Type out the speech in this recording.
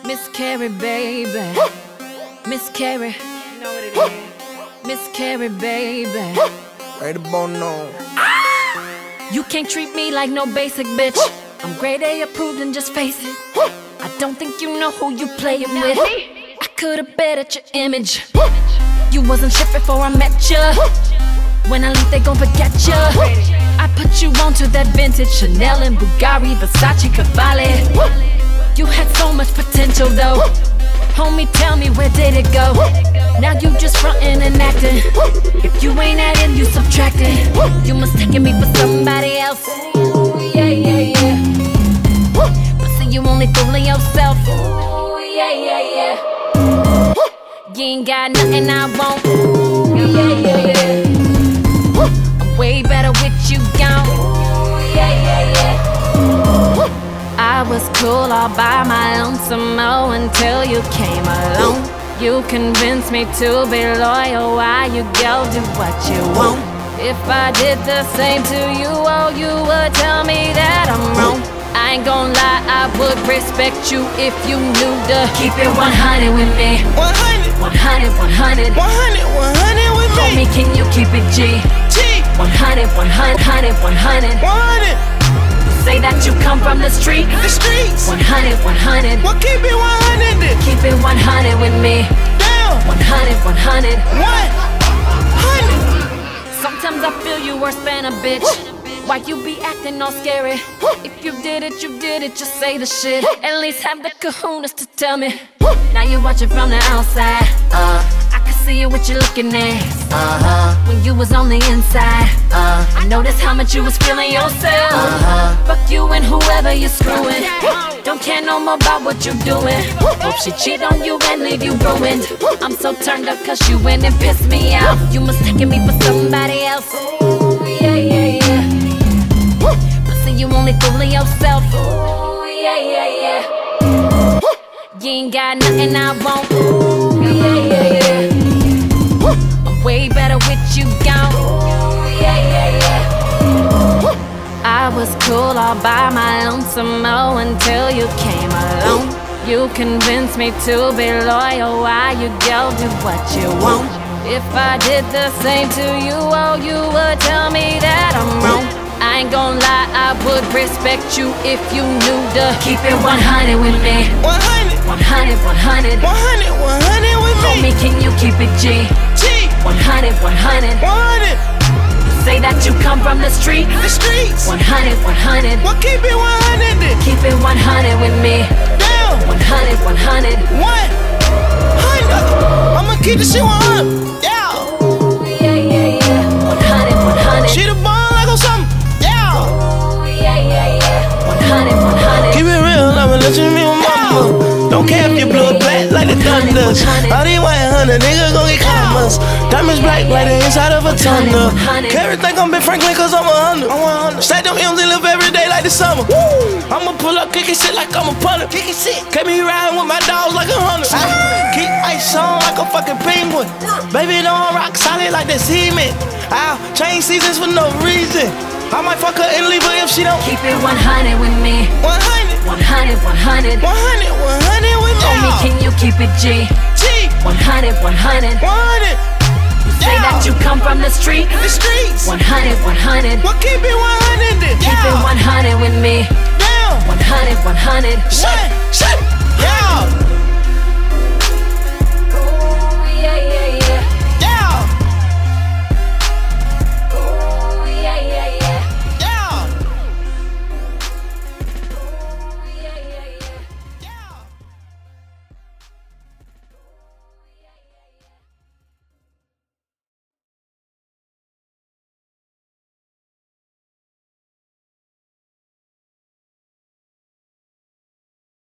Miscarry, baby. Miscarry. You know what it is. Miscarry, baby. Right about now. You can't treat me like no basic bitch. I'm grade A approved and just face it. I don't think you know who you playin' with. I could've bet at your image. You wasn't shit before I met ya. When I leave, they gon' forget ya. I put you onto that vintage Chanel and Bulgari, Versace, Cavalli. You had so much potential though. Homie, tell me, where did it go? Now you just frontin' and acting. If you ain't adding, you subtracting. You must taking me for somebody else. Ooh, yeah, yeah, yeah. But see, you only fooling yourself. Ooh, yeah, yeah, yeah. You ain't got nothing I want. Ooh, yeah, yeah, yeah. I'm way better with you gone. Ooh, yeah, yeah, yeah. I was cool all by my lonesome until you came along. You convinced me to be loyal while you go do what you want. If I did the same to you, oh, you would tell me that I'm wrong. I ain't gon' lie, I would respect you if you knew to keep it 100 with me. 100, 100, 100, 100, 100 with me. Homie, can you keep it G? 100, 100, 100, 100. 100. Say that you come from the street. The streets. 100, 100. Well, keep it 100 then. Keep it 100 with me. Damn. 100, 100. 100. Sometimes I feel you worse than a bitch. Why you be acting all scary? If you did it, you did it, just say the shit. At least have the kahunas to tell me. Now you watching from the outside. I can see you with your looking ass. When you was on the inside, I noticed how much you was feeling yourself. Fuck you and whoever you're screwing. Don't care no more about what you're doing. Hope she cheat on you and leave you ruined. I'm so turned up cause you went and pissed me out. You mistaken me for somebody else. Ooh, yeah, yeah, yeah. But see, you only fooling yourself. Ooh, yeah, yeah, yeah. You ain't got nothing I want. Ooh, yeah, yeah, yeah. I'm way better with you gone. Ooh, yeah, yeah, yeah. I was cool all by my lonesome until you came along. You convinced me to be loyal while you go do what you want. If I did the same to you, oh, you would tell me that I'm wrong. I ain't gon' lie, I would respect you if you knew to keep it 100 with me. 100. 100, 100. 100, 100 with me. Homie, can you keep it G? 100, 100. 100. Say that you come from the street. The streets. 100, 100. Well, keep it 100 then. Keep it 100 with me. Damn. 100, 100. 100. I'ma keep the shit 100. Yeah. Ooh, yeah, yeah, yeah. 100, 100. She the ball like on something. Yeah. Ooh, yeah, yeah, yeah. 100, 100. Keep it real, I'ma let you be my mama. Don't care if you blow it black like the thunder. All these white hundred niggas gon' get commas. Diamonds black like the inside of a tunnel. Carry think I'm Ben Franklin cause I'm 100. Stack them M's and live every day like the summer. I'ma pull up kicking shit like I'm a punter. Kicking shit. Keep me riding with my dogs like 100. Keep ice on like a fucking penguin. Baby don't rock solid like the cement. I'll change seasons for no reason. I might fuck her and leave her if she don't. Keep it 100 with me. 100. 100, 100. 100, 100 with me. Homie, can you keep it G? 100, 100. 100. Say that you come from the street. The streets. 100, 100. Well, keep it 100 then. Keep it 100 with me. Damn. 100, 100. Shut.